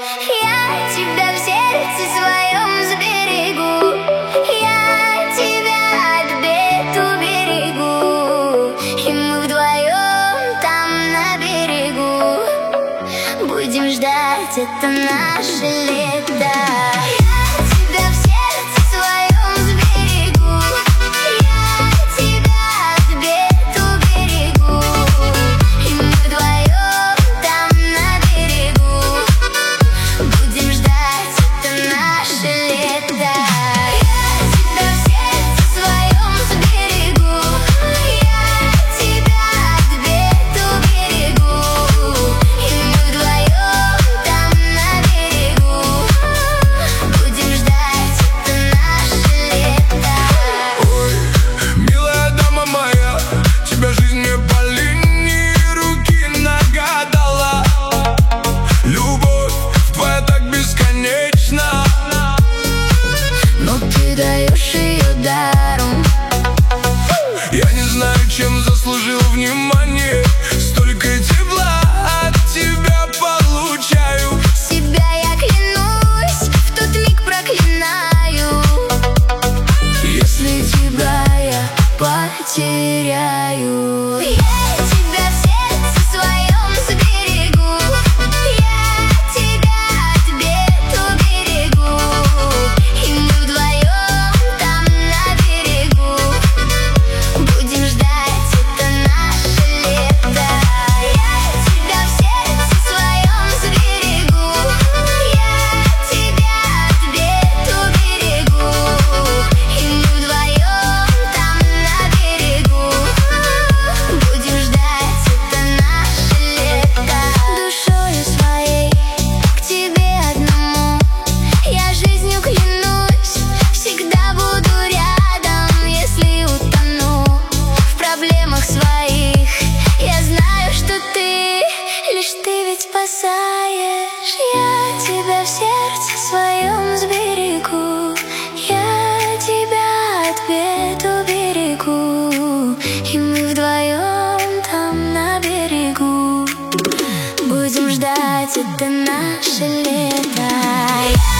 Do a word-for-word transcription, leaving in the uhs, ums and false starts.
Я тебя в сердце своем сберегу, я тебя от бед уберегу, и мы вдвоем там на берегу будем ждать это наше лето. Я не знаю, чем заслужил внимание, столько тепла от тебя получаю. Себя я клянусь, в тот миг проклинаю, если тебя я потеряю. Я тебя в сердце своем сберегу, я тебя от бед уберегу, и мы вдвоем там на берегу будем ждать это наше лето. Я тебя в сердце своем сберегу, я тебя от бед уберегу, и мы вдвоем там на берегу будем ждать это наше лето. Душою своей к тебе одному я жизнью клянусь, всегда буду рядом, если утону в проблемах своих. Я знаю, что ты, лишь ты ведь спасаешь. Я тебя в сердце своем сберегу, я тебя от бед уберегу, и мы вдвоем там на берегу будем ждать это наше лето.